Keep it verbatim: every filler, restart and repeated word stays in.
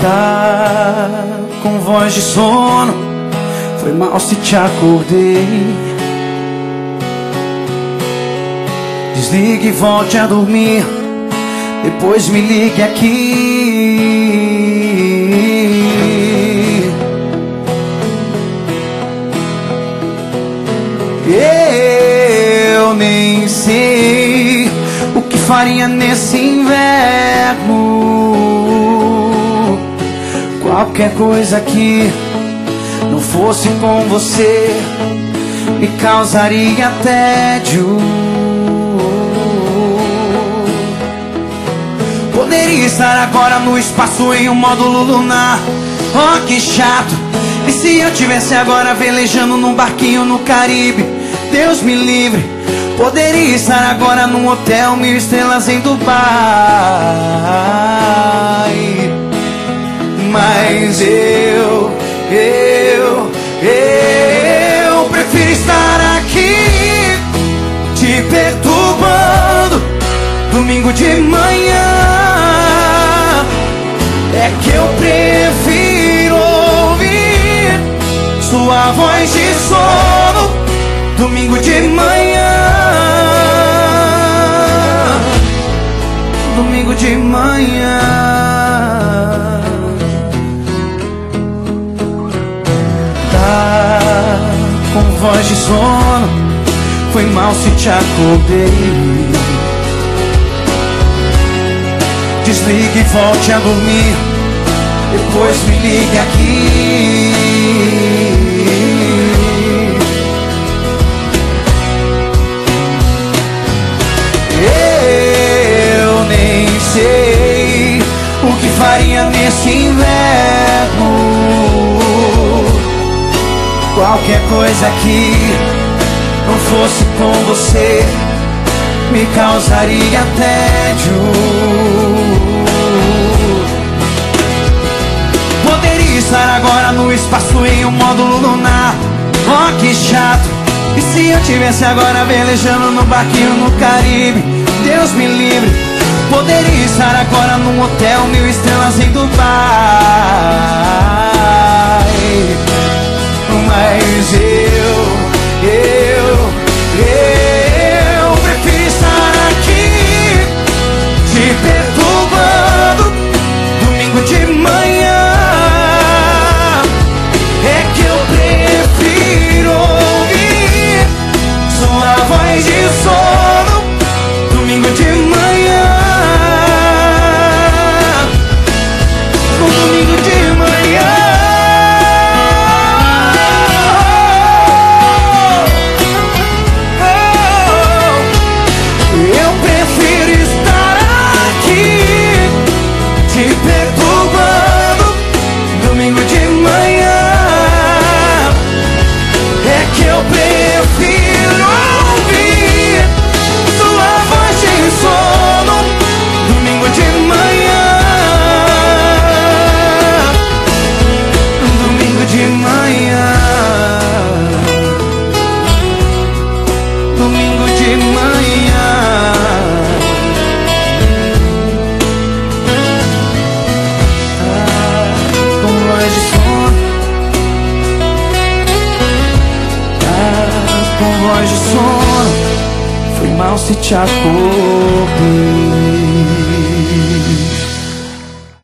Tá com voz de sono, foi mal se te acordei. Desligue e volte a dormir, depois me ligue aqui. Eu nem sei o que faria nesse inverno. Qualquer coisa que não fosse com você me causaria tédio. Poderia estar agora no espaço em um módulo lunar. Oh, que chato. E se eu tivesse agora velejando num barquinho no Caribe? Deus me livre. Poderia estar agora num hotel mil estrelas em Dubai. Mas eu, eu, eu prefiro estar aqui te perturbando domingo de manhã. É que eu prefiro ouvir sua voz de sono domingo de manhã. Domingo de manhã. Tá com voz de sono, foi mal se te acordei. Desligue e volte a dormir, depois me ligue aqui. Eu nem sei o que faria nesse inverno. Qualquer coisa que não fosse com você me causaria tédio. Poderia estar agora no espaço em um módulo lunar. Oh, que chato. E se eu tivesse agora velejando no barquinho no Caribe? Deus me livre. Poderia estar agora num hotel mil estrelas em Dubai. Mas eu, eu, eu prefiro estar aqui te perturbando domingo de manhã. É que eu prefiro ouvir sua voz de sono domingo de manhã. Domingo de manhã. Voz de sono, foi mal se te acordei.